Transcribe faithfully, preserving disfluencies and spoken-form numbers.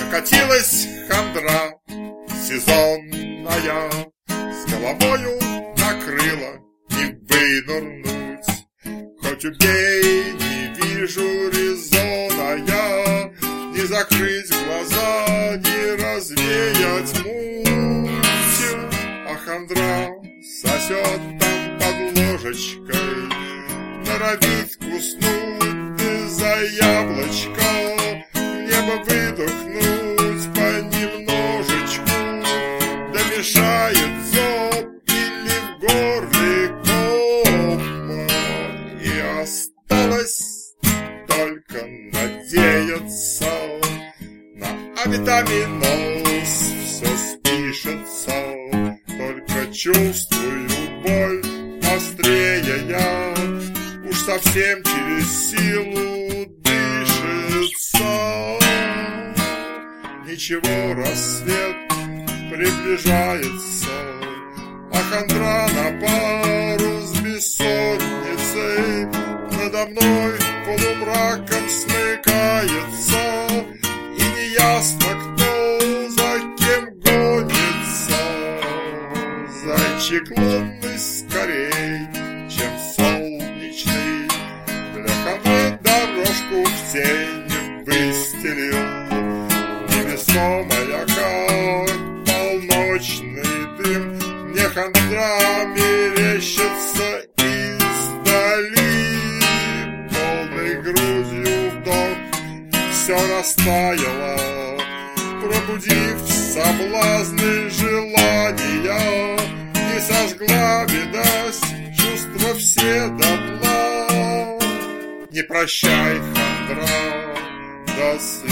Накатилась хандра сезонная, с головою накрыла, не вынырнуть. Хоть убей, не вижу резона я, не закрыть глаза, не развеять муть. А хандра сосет там под ложечкой, норовит куснуть за яблочко, в небо выдохнуть понемножечку, да мешает зоб или в горле кома. И осталось только надеяться на авитаминоз, все спишется. Только чувствую боль острее я, уж совсем через силу дышится. Ничего, рассвет приближается, а хандра на пару с бессонницей надо мной полумраком смыкается, и неясно, кто за кем гонится. Зайчик лунный скорей, чем солнечный, для хандры дорожку в тень выстелил. Невесомая, как полночный дым, мне хандра мерещится издали. Полной грудью вдох все растаяло, пробудив соблазны желания. Не сожгла, видать, чувства все дотла. Не прощай, хандра, до свидания.